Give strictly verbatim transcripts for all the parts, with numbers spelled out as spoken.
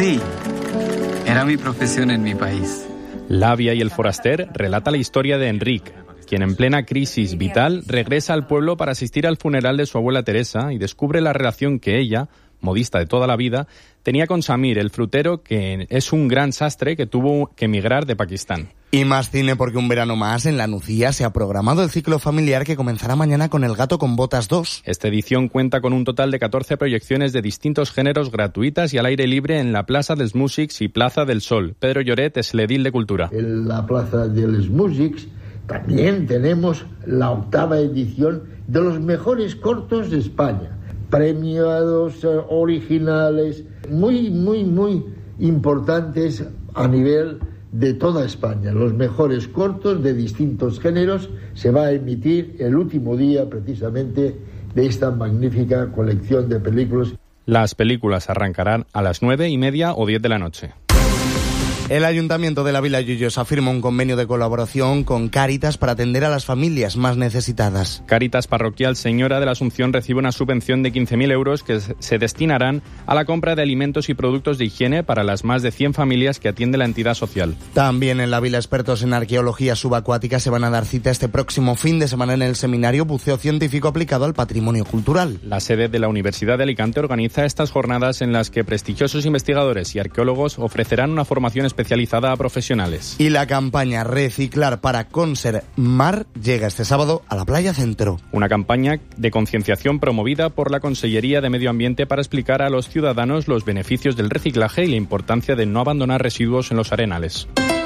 Sí, era mi profesión en mi país. L'àvia y el foraster relata la historia de Enric, quien en plena crisis vital regresa al pueblo para asistir al funeral de su abuela Teresa y descubre la relación que ella, modista de toda la vida, tenía con Samir, el frutero, que es un gran sastre que tuvo que emigrar de Pakistán. Y más cine, porque un verano más en La Nucía se ha programado el ciclo familiar que comenzará mañana con El gato con botas dos. Esta edición cuenta con un total de catorce proyecciones de distintos géneros gratuitas y al aire libre en la Plaza dels Músics y Plaza del Sol. Pedro Lloret es el edil de Cultura. En la Plaza dels Músics también tenemos la octava edición de los mejores cortos de España. Premiados, originales, muy, muy, muy importantes a nivel de toda España. Los mejores cortos de distintos géneros se va a emitir el último día precisamente de esta magnífica colección de películas. Las películas arrancarán a las nueve y media o diez de la noche. El Ayuntamiento de la Vila Lloyosa firma un convenio de colaboración con Cáritas para atender a las familias más necesitadas. Cáritas Parroquial Señora de la Asunción recibe una subvención de quince mil euros que se destinarán a la compra de alimentos y productos de higiene para las más de cien familias que atiende la entidad social. También en la Vila expertos en arqueología subacuática se van a dar cita este próximo fin de semana en el seminario Buceo Científico aplicado al patrimonio cultural. La sede de la Universidad de Alicante organiza estas jornadas en las que prestigiosos investigadores y arqueólogos ofrecerán una formación especializada a profesionales. Y la campaña Reciclar para Consermar llega este sábado a la Playa Centro. Una campaña de concienciación promovida por la Consellería de Medio Ambiente para explicar a los ciudadanos los beneficios del reciclaje y la importancia de no abandonar residuos en los arenales.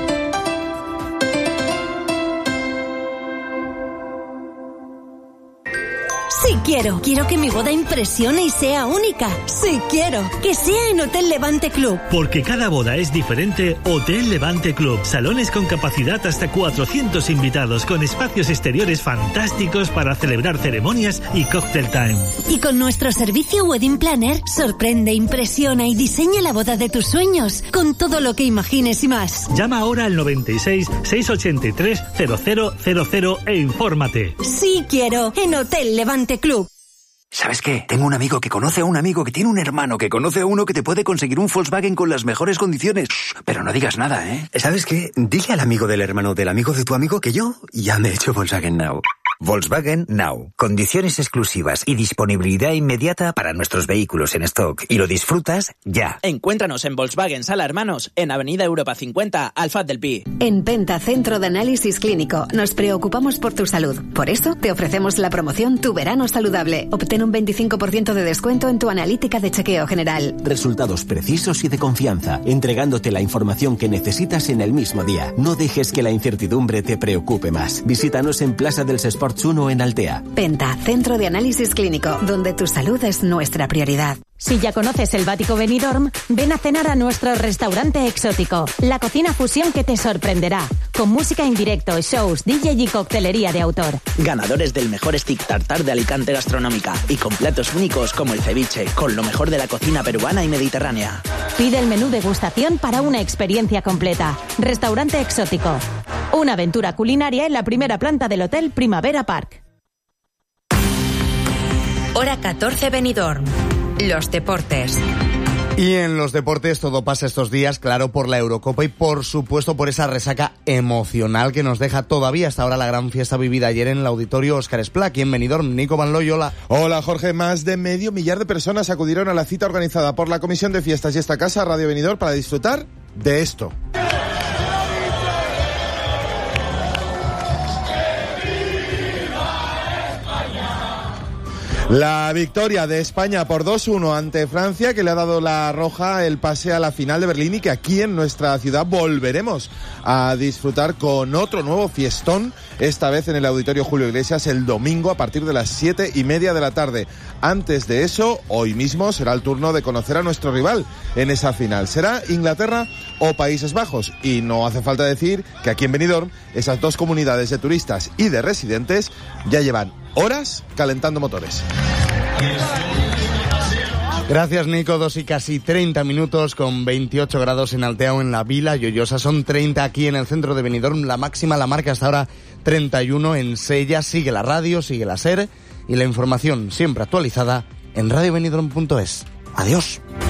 Sí quiero. Quiero que mi boda impresione y sea única. Sí quiero. Que sea en Hotel Levante Club. Porque cada boda es diferente, Hotel Levante Club. Salones con capacidad hasta cuatrocientos invitados, con espacios exteriores fantásticos para celebrar ceremonias y cocktail time. Y con nuestro servicio Wedding Planner, sorprende, impresiona y diseña la boda de tus sueños, con todo lo que imagines y más. Llama ahora al noventa y seis, seiscientos ochenta y tres, cero cero cero cero e infórmate. Sí quiero. En Hotel Levante Club. ¿Sabes qué? Tengo un amigo que conoce a un amigo que tiene un hermano que conoce a uno que te puede conseguir un Volkswagen con las mejores condiciones. Shh, pero no digas nada, ¿eh? ¿Sabes qué? Dile al amigo del hermano del amigo de tu amigo que yo ya me he hecho Volkswagen Now. Volkswagen Now. Condiciones exclusivas y disponibilidad inmediata para nuestros vehículos en stock. Y lo disfrutas ya. Encuéntranos en Volkswagen Sala Hermanos, en Avenida Europa cincuenta, Alfaz del Pi. En Penta Centro de Análisis Clínico nos preocupamos por tu salud. Por eso te ofrecemos la promoción Tu Verano Saludable. Obtén un veinticinco por ciento de descuento en tu analítica de chequeo general. Resultados precisos y de confianza, entregándote la información que necesitas en el mismo día. No dejes que la incertidumbre te preocupe más. Visítanos en Plaza del Sports uno en Altea. Penta, Centro de Análisis Clínico, donde tu salud es nuestra prioridad. Si ya conoces el Bático Benidorm, ven a cenar a nuestro restaurante exótico, la cocina fusión que te sorprenderá, con música en directo, shows, D J y coctelería de autor. Ganadores del mejor stick tartar de Alicante Gastronómica y con platos únicos como el ceviche, con lo mejor de la cocina peruana y mediterránea. Pide el menú degustación para una experiencia completa. Restaurante exótico. Una aventura culinaria en la primera planta del Hotel Primavera Park. Hora catorce Benidorm. Los deportes. Y en los deportes todo pasa estos días, claro, por la Eurocopa y por supuesto por esa resaca emocional que nos deja todavía hasta ahora la gran fiesta vivida ayer en el auditorio Óscar Esplá, aquí en Benidorm. Nico Van Looy, hola. Hola Jorge, más de medio millar de personas acudieron a la cita organizada por la Comisión de Fiestas y esta casa, Radio Benidorm, para disfrutar de esto. La victoria de España por dos uno ante Francia, que le ha dado la roja el pase a la final de Berlín y que aquí en nuestra ciudad volveremos a disfrutar con otro nuevo fiestón, esta vez en el Auditorio Julio Iglesias el domingo a partir de las siete y media de la tarde. Antes de eso, hoy mismo será el turno de conocer a nuestro rival en esa final. Será Inglaterra o Países Bajos, y no hace falta decir que aquí en Benidorm esas dos comunidades de turistas y de residentes ya llevan horas calentando motores. Gracias, Nico. Dos y casi treinta minutos con veintiocho grados en Altea o en la Vila Lloyosa. Son treinta aquí en el centro de Benidorm. La máxima la marca hasta ahora treinta y uno en Sella. Sigue la radio, sigue la SER y la información siempre actualizada en radio benidorm punto es. Adiós.